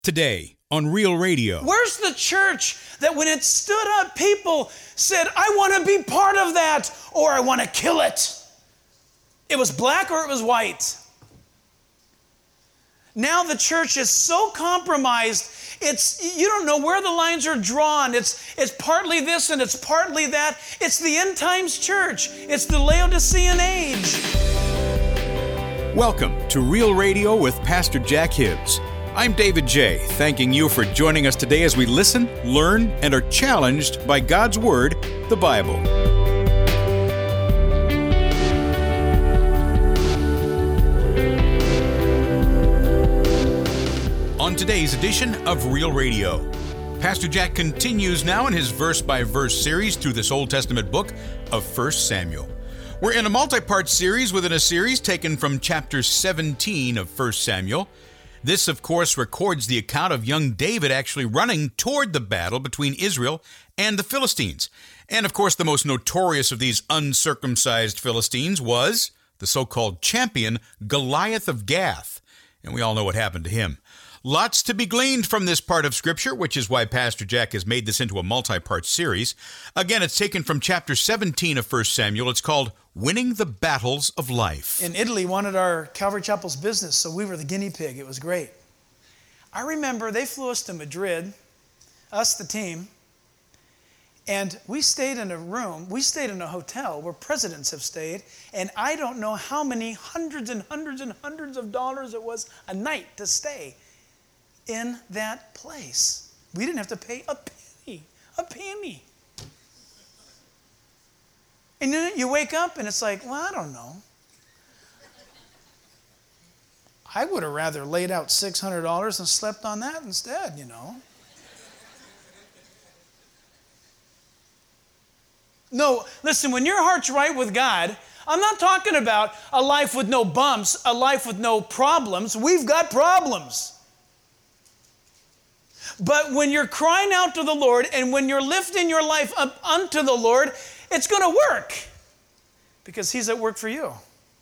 Today on Real Radio. Where's the church that when it stood up, people said, I want to be part of that, or I want to kill it? It was black or it was white. Now the church is so compromised, you don't know where the lines are drawn. It's partly this and it's partly that. It's the end times church. It's the Laodicean age. Welcome to Real Radio with Pastor Jack Hibbs. I'm David J., thanking you for joining us today as we listen, learn, and are challenged by God's Word, the Bible. On today's edition of Real Radio, Pastor Jack continues now in his verse-by-verse series through this Old Testament book of 1 Samuel. We're in a multi-part series within a series taken from chapter 17 of 1 Samuel. This, of course, records the account of young David actually running toward the battle between Israel and the Philistines. And, of course, the most notorious of these uncircumcised Philistines was the so-called champion Goliath of Gath. And we all know what happened to him. Lots to be gleaned from this part of Scripture, which is why Pastor Jack has made this into a multi-part series. Again, it's taken from chapter 17 of 1 Samuel. It's called Winning the Battles of Life. In Italy, wanted our Calvary Chapel's business, so we were the guinea pig. It was great. I remember they flew us to Madrid, us, the team, and we stayed in a room. We stayed in a hotel where presidents have stayed, and I don't know how many hundreds and hundreds and hundreds of dollars it was a night to stay in that place. We didn't have to pay a penny. And then you wake up and it's like, well, I don't know. I would have rather laid out $600 and slept on that instead, you know. No, listen, when your heart's right with God, I'm not talking about a life with no bumps, a life with no problems. We've got problems. But when you're crying out to the Lord and when you're lifting your life up unto the Lord, it's going to work because He's at work for you.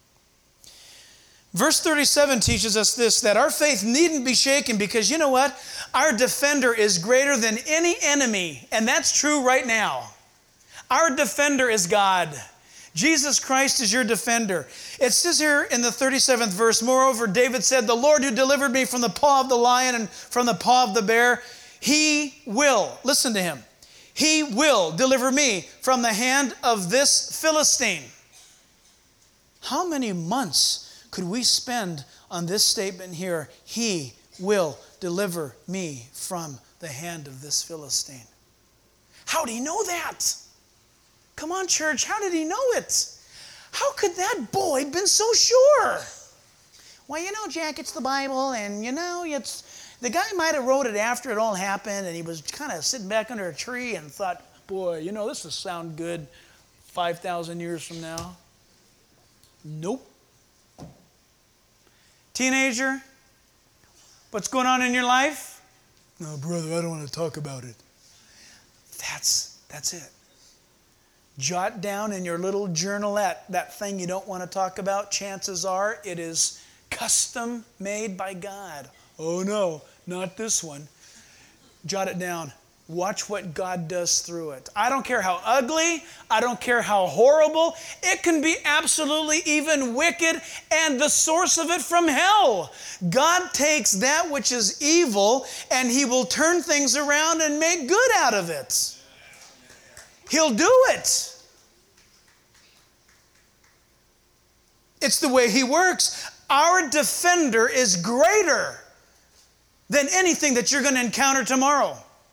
Verse 37 teaches us this, that our faith needn't be shaken because you know what? Our defender is greater than any enemy, and that's true right now. Our defender is God. Jesus Christ is your defender. It says here in the 37th verse, moreover, David said, the Lord who delivered me from the paw of the lion and from the paw of the bear, He will, listen to him, He will deliver me from the hand of this Philistine. How many months could we spend on this statement here? He will deliver me from the hand of this Philistine. How do you know that? Come on, church, how did he know it? How could that boy been so sure? Well, you know, Jack, it's the Bible, and you know, the guy might have wrote it after it all happened, and he was kind of sitting back under a tree and thought, boy, you know, this will sound good 5,000 years from now. Nope. Teenager, what's going on in your life? No, brother, I don't want to talk about it. That's it. Jot down in your little journalette that thing you don't want to talk about. Chances are it is custom made by God. Oh no, not this one. Jot it down. Watch what God does through it. I don't care how ugly, I don't care how horrible. It can be absolutely even wicked and the source of it from hell. God takes that which is evil and He will turn things around and make good out of it. He'll do it. It's the way He works. Our defender is greater than anything that you're going to encounter tomorrow.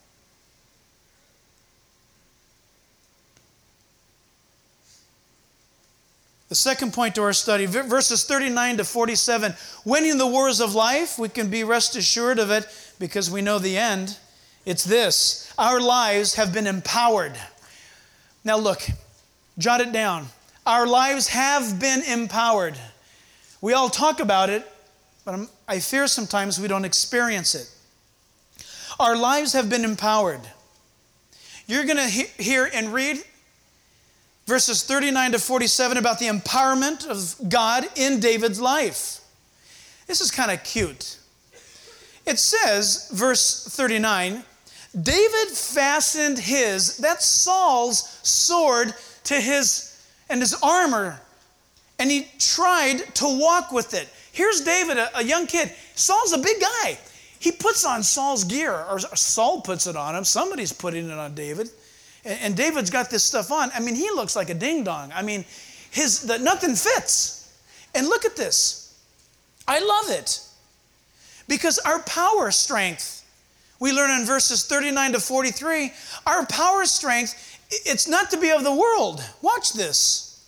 The second point to our study, verses 39 to 47. Winning the wars of life, we can be rest assured of it because we know the end. It's this: our lives have been empowered. Now look, jot it down. Our lives have been empowered. We all talk about it, but I fear sometimes we don't experience it. Our lives have been empowered. You're going to hear and read verses 39 to 47 about the empowerment of God in David's life. This is kind of cute. It says, verse 39, David fastened that's Saul's sword to his armor, and he tried to walk with it. Here's David, a young kid. Saul's a big guy. He puts on Saul's gear, or Saul puts it on him. Somebody's putting it on David. And David's got this stuff on. I mean, he looks like a ding-dong. I mean, nothing fits. And look at this. I love it. Because our power strength, we learn in verses 39 to 43, our power strength, it's not to be of the world. Watch this.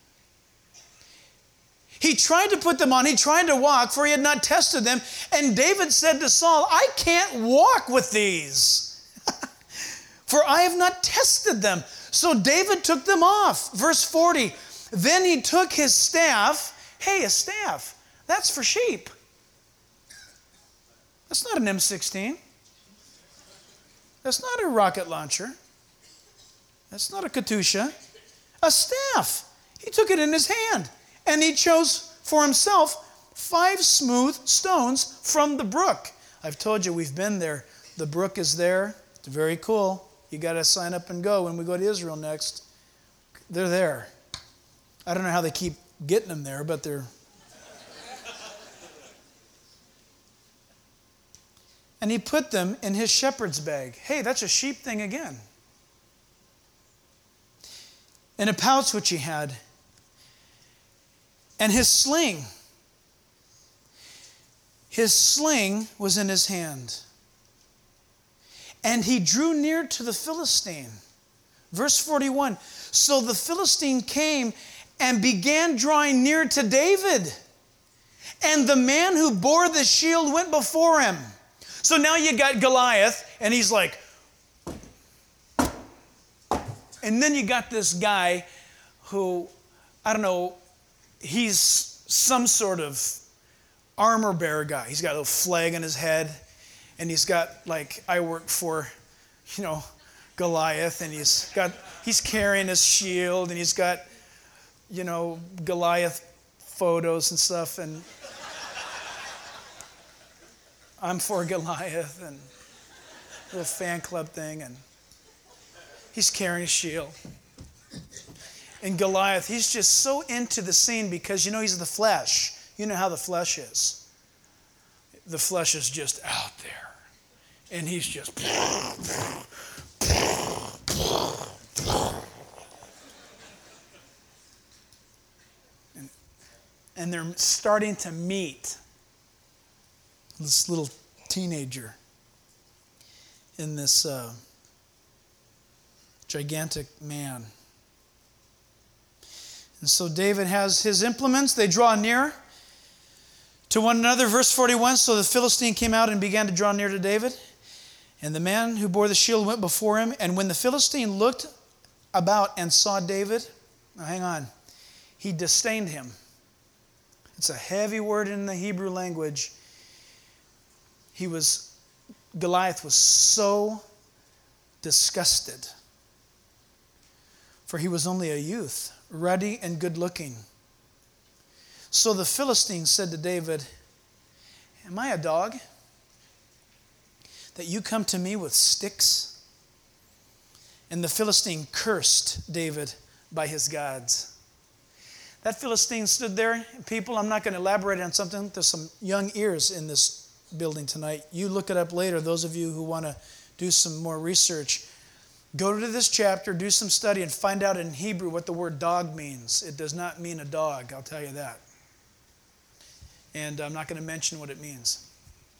He tried to put them on. He tried to walk, for he had not tested them. And David said to Saul, I can't walk with these, for I have not tested them. So David took them off. Verse 40, then he took his staff. Hey, a staff, that's for sheep. That's not an M16. That's not a rocket launcher. That's not a Katyusha. A staff. He took it in his hand, and he chose for himself 5 smooth stones from the brook. I've told you we've been there. The brook is there. It's very cool. You got to sign up and go when we go to Israel next. They're there. I don't know how they keep getting them there, but they're... And he put them in his shepherd's bag. Hey, that's a sheep thing again. In a pouch which he had. And his sling. His sling was in his hand. And he drew near to the Philistine. Verse 41. So the Philistine came and began drawing near to David. And the man who bore the shield went before him. So now you got Goliath, and he's like, and then you got this guy who, I don't know, he's some sort of armor bearer guy. He's got a little flag on his head, and he's got like, I work for, Goliath, and he's carrying his shield, and he's got, Goliath photos and stuff, and I'm for Goliath, and a little fan club thing, and he's carrying a shield. And Goliath, he's just so into the scene because, he's the flesh. You know how the flesh is. The flesh is just out there. And he's just... And they're starting to meet. This little teenager in this gigantic man. And so David has his implements. They draw near to one another. Verse 41, so the Philistine came out and began to draw near to David. And the man who bore the shield went before him. And when the Philistine looked about and saw David, now hang on, he disdained him. It's a heavy word in the Hebrew language. Goliath was so disgusted, for he was only a youth, ruddy and good looking. So the Philistine said to David, am I a dog that you come to me with sticks? And the Philistine cursed David by his gods. That Philistine stood there. People, I'm not going to elaborate on something. There's some young ears in this building tonight. You look it up later. Those of you who want to do some more research, go to this chapter, do some study, and find out in Hebrew what the word dog means. It does not mean a dog, I'll tell you that. And I'm not going to mention what it means.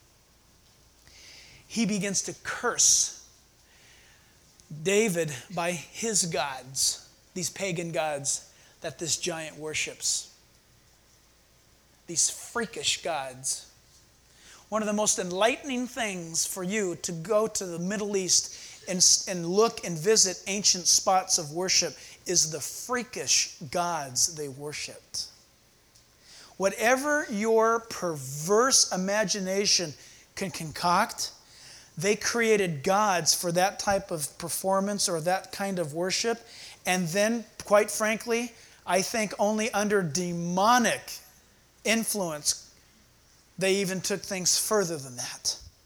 He begins to curse David by his gods, these pagan gods that this giant worships. These freakish gods. One of the most enlightening things for you to go to the Middle East and look and visit ancient spots of worship is the freakish gods they worshipped. Whatever your perverse imagination can concoct, they created gods for that type of performance or that kind of worship. And then, quite frankly, I think only under demonic influence they even took things further than that.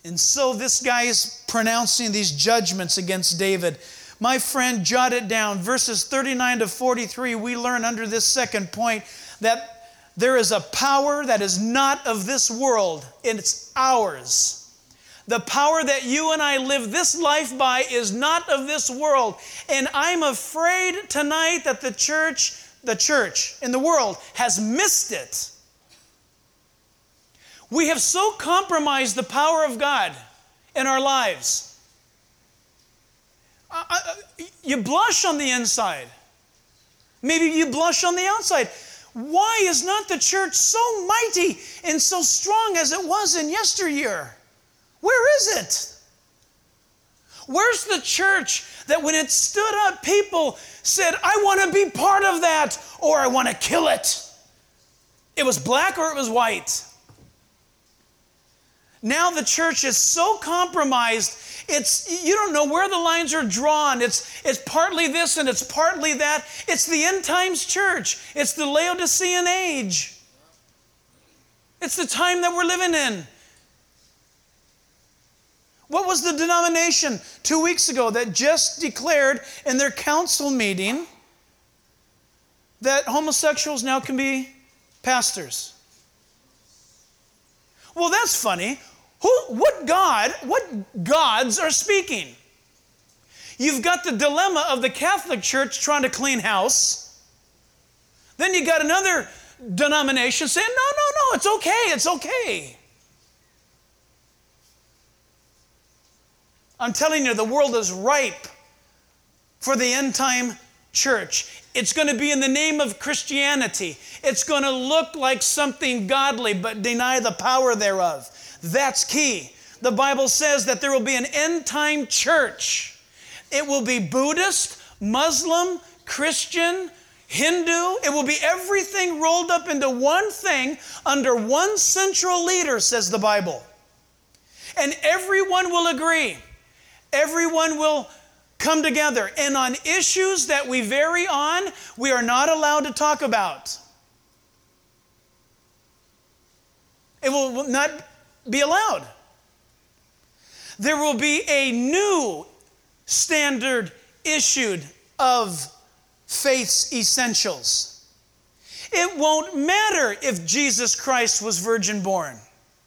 And so this guy is pronouncing these judgments against David. My friend, jot it down. Verses 39 to 43, we learn under this second point that there is a power that is not of this world, and it's ours. The power that you and I live this life by is not of this world. And I'm afraid tonight that the church in the world has missed it. We have so compromised the power of God in our lives. You blush on the inside. Maybe you blush on the outside. Why is not the church so mighty and so strong as it was in yesteryear? Where is it? Where's the church that when it stood up, people said, I want to be part of that, or I want to kill it? It was black or it was white. Now the church is so compromised, you don't know where the lines are drawn. It's partly this and it's partly that. It's the end times church. It's the Laodicean age. It's the time that we're living in. What was the denomination 2 weeks ago that just declared in their council meeting that homosexuals now can be pastors? Well, that's funny. What gods are speaking? You've got the dilemma of the Catholic Church trying to clean house. Then you got another denomination saying, no, it's okay. I'm telling you, the world is ripe for the end time church. It's going to be in the name of Christianity. It's going to look like something godly, but deny the power thereof. That's key. The Bible says that there will be an end time church. It will be Buddhist, Muslim, Christian, Hindu. It will be everything rolled up into one thing under one central leader, says the Bible. And everyone will agree. Everyone will come together. And on issues that we vary on, we are not allowed to talk about. It will not be allowed. There will be a new standard issued of faith's essentials. It won't matter if Jesus Christ was virgin born.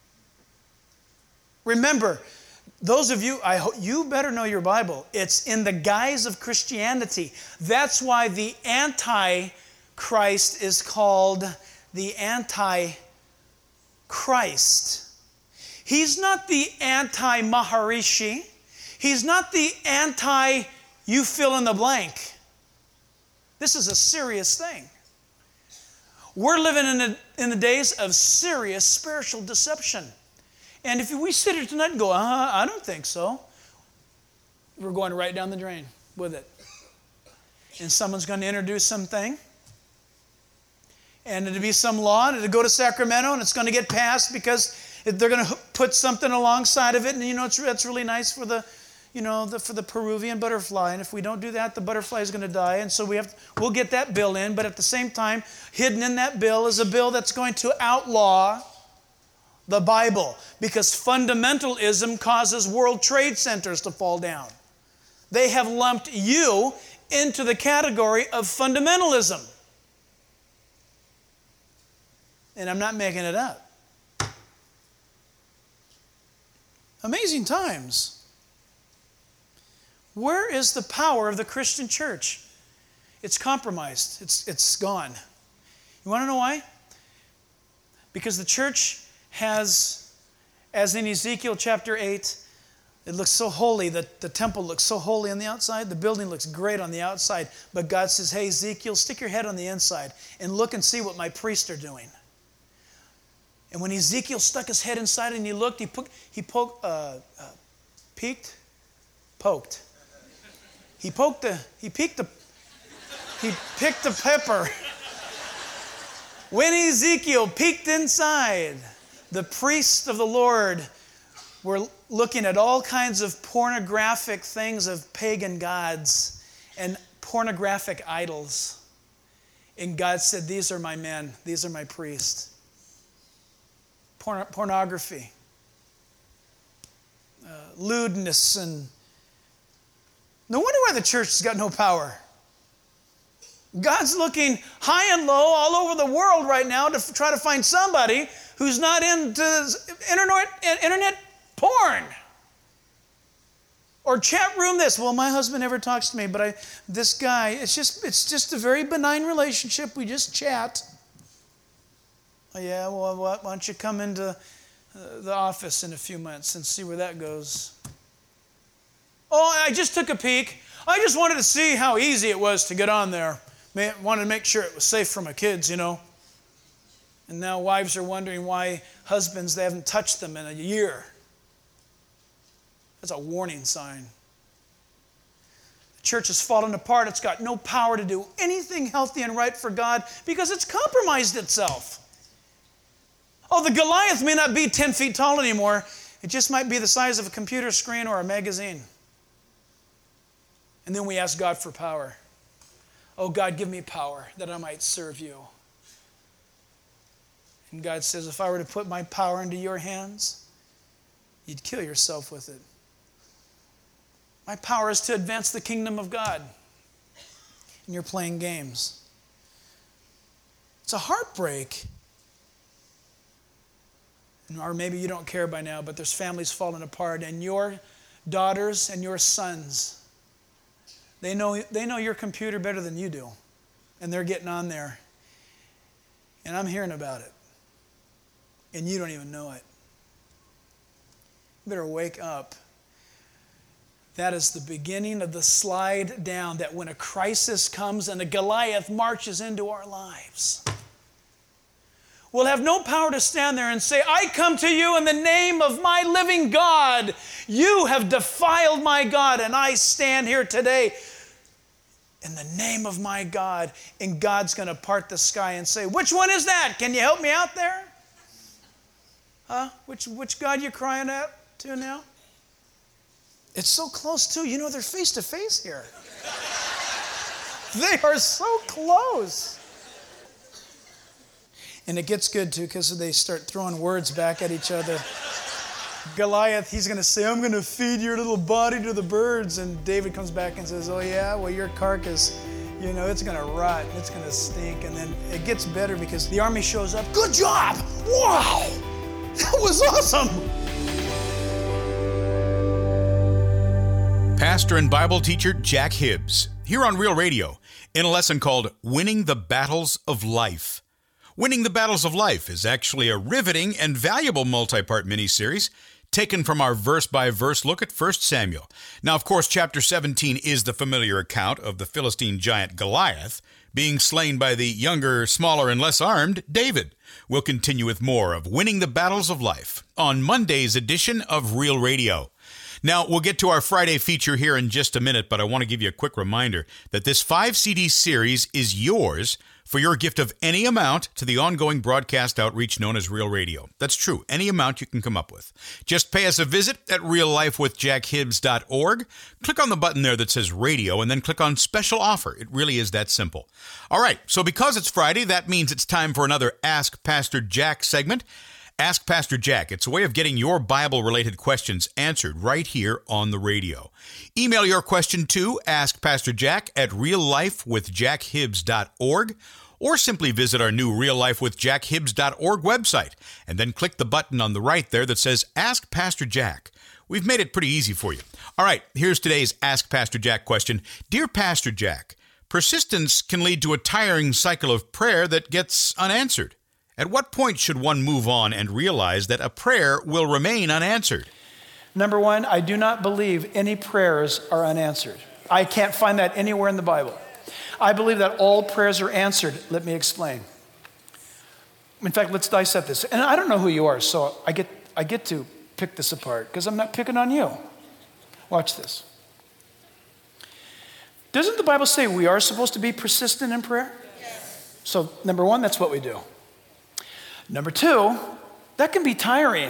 Remember, those of you, you better know your Bible. It's in the guise of Christianity. That's why the Antichrist is called the Antichrist. He's not the anti-Maharishi. He's not the anti-you fill in the blank. This is a serious thing. We're living in the days of serious spiritual deception. And if we sit here tonight and go, I don't think so, we're going right down the drain with it. And someone's going to introduce something. And it'll be some law, and it'll go to Sacramento, and it's going to get passed because they're going to put something alongside of it. And that's really nice for the Peruvian butterfly. And if we don't do that, the butterfly is going to die. And so we'll get that bill in. But at the same time, hidden in that bill is a bill that's going to outlaw the Bible, because fundamentalism causes world trade centers to fall down. They have lumped you into the category of fundamentalism. And I'm not making it up. Amazing times. Where is the power of the Christian church? It's compromised. It's gone. You want to know why? Because the church has, as in Ezekiel chapter 8, it looks so holy, that the temple looks so holy on the outside, the building looks great on the outside, but God says, hey, Ezekiel, stick your head on the inside and look and see what my priests are doing. And when Ezekiel stuck his head inside and he looked, he picked the pepper. When Ezekiel peeked inside, the priests of the Lord were looking at all kinds of pornographic things of pagan gods and pornographic idols. And God said, these are my men, these are my priests. Pornography. lewdness. And no wonder why the church has got no power. God's looking high and low all over the world right now to try to find somebody who's not into internet porn. Or chat room this. Well, my husband never talks to me, but this guy, it's just a very benign relationship. We just chat. Oh, yeah, well, why don't you come into the office in a few months and see where that goes? Oh, I just took a peek. I just wanted to see how easy it was to get on there. Wanted to make sure it was safe for my kids, And now wives are wondering why husbands, they haven't touched them in a year. That's a warning sign. The church has fallen apart. It's got no power to do anything healthy and right for God because it's compromised itself. Oh, the Goliath may not be 10 feet tall anymore. It just might be the size of a computer screen or a magazine. And then we ask God for power. Oh, God, give me power that I might serve you. And God says, if I were to put my power into your hands, you'd kill yourself with it. My power is to advance the kingdom of God. And you're playing games. It's a heartbreak. Or maybe you don't care by now, but there's families falling apart, and your daughters and your sons, they know your computer better than you do. And they're getting on there. And I'm hearing about it. And you don't even know it. You better wake up. That is the beginning of the slide down, that when a crisis comes and a Goliath marches into our lives, we'll have no power to stand there and say, I come to you in the name of my living God. You have defiled my God, and I stand here today in the name of my God. And God's going to part the sky and say, which one is that? Can you help me out there? Huh? Which God you crying out to now? It's so close too. They're face to face here. They are so close. And it gets good too because they start throwing words back at each other. Goliath, he's going to say, I'm going to feed your little body to the birds. And David comes back and says, oh yeah, well your carcass, it's going to rot and it's going to stink. And then it gets better because the army shows up. Good job! Wow! That was awesome! Pastor and Bible teacher Jack Hibbs, here on Real Radio, in a lesson called Winning the Battles of Life. Winning the Battles of Life is actually a riveting and valuable multi-part mini-series taken from our verse-by-verse look at 1 Samuel. Now, of course, chapter 17 is the familiar account of the Philistine giant Goliath being slain by the younger, smaller, and less armed David. We'll continue with more of Winning the Battles of Life on Monday's edition of Real Radio. Now, we'll get to our Friday feature here in just a minute, but I want to give you a quick reminder that this 5-CD series is yours for your gift of any amount to the ongoing broadcast outreach known as Real Radio. That's true, any amount you can come up with. Just pay us a visit at reallifewithjackhibbs.org. Click on the button there that says Radio, and then click on Special Offer. It really is that simple. All right, so because it's Friday, that means it's time for another Ask Pastor Jack segment. Ask Pastor Jack. It's a way of getting your Bible-related questions answered right here on the radio. Email your question to askpastorjack@reallifewithjackhibbs.org, or simply visit our new reallifewithjackhibbs.org website and then click the button on the right there that says Ask Pastor Jack. We've made it pretty easy for you. All right, here's today's Ask Pastor Jack question. Dear Pastor Jack, persistence can lead to a tiring cycle of prayer that gets unanswered. At what point should one move on and realize that a prayer will remain unanswered? Number one, I do not believe any prayers are unanswered. I can't find that anywhere in the Bible. I believe that all prayers are answered. Let me explain. In fact, let's dissect this. And I don't know who you are, so I get to pick this apart because I'm not picking on you. Watch this. Doesn't the Bible say we are supposed to be persistent in prayer? Yes. So, number one, that's what we do. Number two, that can be tiring.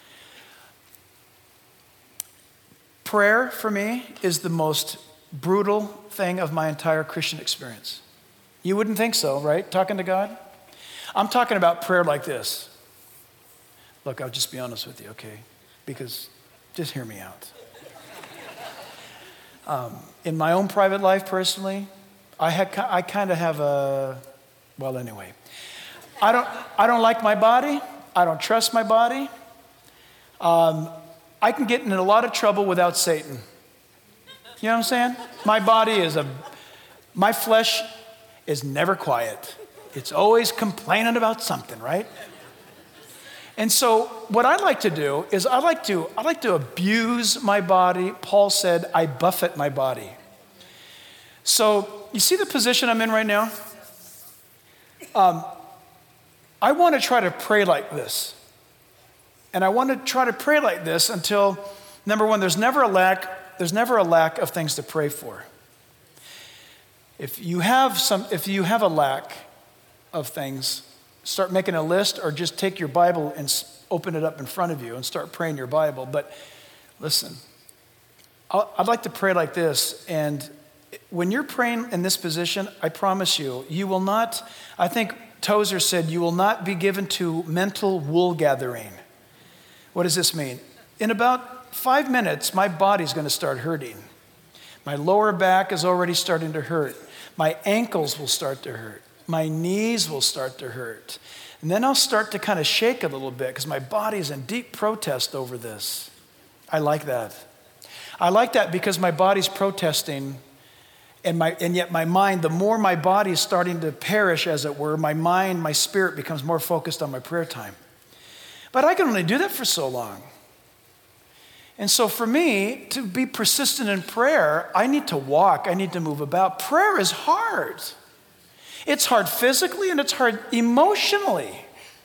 Prayer, for me, is the most brutal thing of my entire Christian experience. You wouldn't think so, right? Talking to God? I'm talking about prayer like this. Look, I'll just be honest with you, okay? Because Just hear me out. In my own private life, personally, I kind of have anyway. I don't like my body. I don't trust my body. I can get in a lot of trouble without Satan. You know what I'm saying? My flesh is never quiet. It's always complaining about something, right? And so what I like to do is I like to abuse my body. Paul said, I buffet my body. So you see the position I'm in right now? I want to try to pray like this. And I want to try to pray like this until, number one, there's never a lack of things to pray for. If you have a lack of things, start making a list or just take your Bible and open it up in front of you and start praying your Bible. But listen, I'd like to pray like this. And when you're praying in this position, I promise you, you will not, I think Tozer said, you will not be given to mental wool gathering. What does this mean? In about 5 minutes, my body's going to start hurting. My lower back is already starting to hurt. My ankles will start to hurt. My knees will start to hurt. And then I'll start to kind of shake a little bit because my body's in deep protest over this. I like that. I like that because my body's protesting and yet my mind, the more my body is starting to perish, as it were, my mind, my spirit becomes more focused on my prayer time. But I can only do that for so long. And so for me, to be persistent in prayer, I need to walk, I need to move about. Prayer is hard. It's hard physically and it's hard emotionally.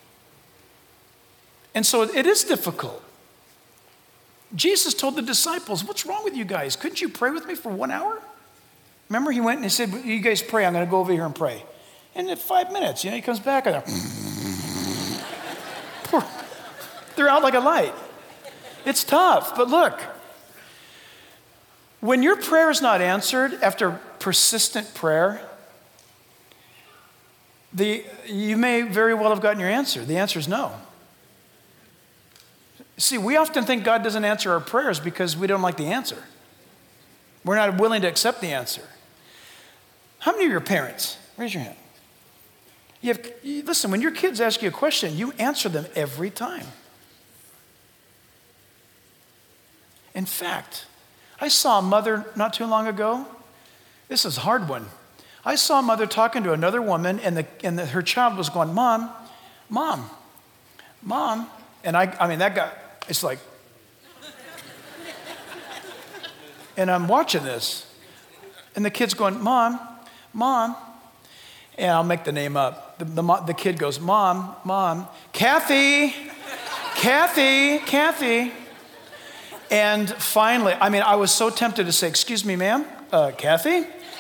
And so it is difficult. Jesus told the disciples, what's wrong with you guys? Couldn't you pray with me for 1 hour? Remember, he went and he said, you guys pray, I'm going to go over here and pray. And in 5 minutes, he comes back and they're out like a light. It's tough, but look, when your prayer is not answered after persistent prayer, you may very well have gotten your answer. The answer is no. See, we often think God doesn't answer our prayers because we don't like the answer. We're not willing to accept the answer. How many of your parents? Raise your hand. Listen, when your kids ask you a question, you answer them every time. In fact, I saw a mother not too long ago. This is a hard one. I saw a mother talking to another woman, and her child was going, Mom, Mom, Mom. And I mean, that guy, it's like, and I'm watching this, and the kid's going, Mom, Mom, and I'll make the name up. The kid goes, Mom, Mom, Kathy, Kathy, Kathy. And finally, I mean, I was so tempted to say, excuse me, ma'am, Kathy?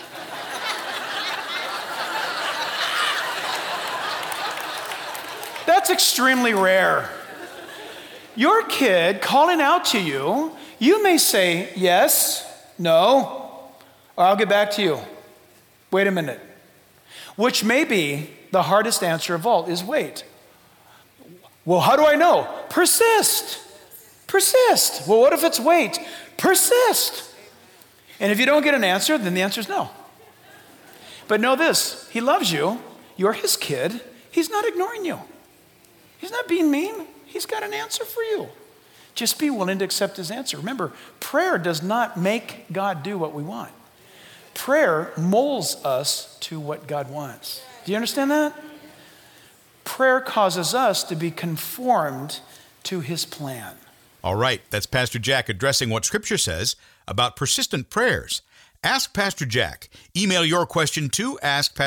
That's extremely rare. Your kid calling out to you, you may say yes, no, or I'll get back to you. Wait a minute. Which may be the hardest answer of all is wait. Well, how do I know? Persist. Persist. Well, what if it's wait? Persist. And if you don't get an answer, then the answer is no. But know this, he loves you. You're his kid. He's not ignoring you. He's not being mean. He's got an answer for you. Just be willing to accept his answer. Remember, prayer does not make God do what we want. Prayer molds us to what God wants. Do you understand that? Prayer causes us to be conformed to his plan. All right, that's Pastor Jack addressing what Scripture says about persistent prayers. Ask Pastor Jack. Email your question to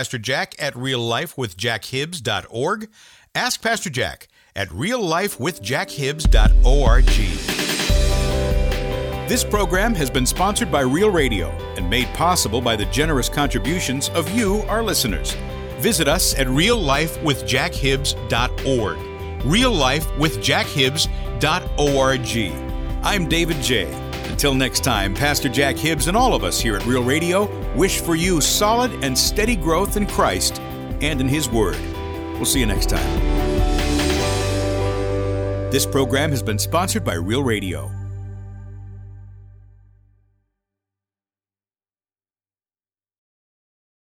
askpastorjack@reallifewithjackhibbs.org. Ask Pastor Jack at reallifewithjackhibbs.org. This program has been sponsored by Real Radio and made possible by the generous contributions of you, our listeners. Visit us at reallifewithjackhibbs.org. reallifewithjackhibbs.org. I'm David J. Until next time, Pastor Jack Hibbs and all of us here at Real Radio wish for you solid and steady growth in Christ and in His Word. We'll see you next time. This program has been sponsored by Real Radio.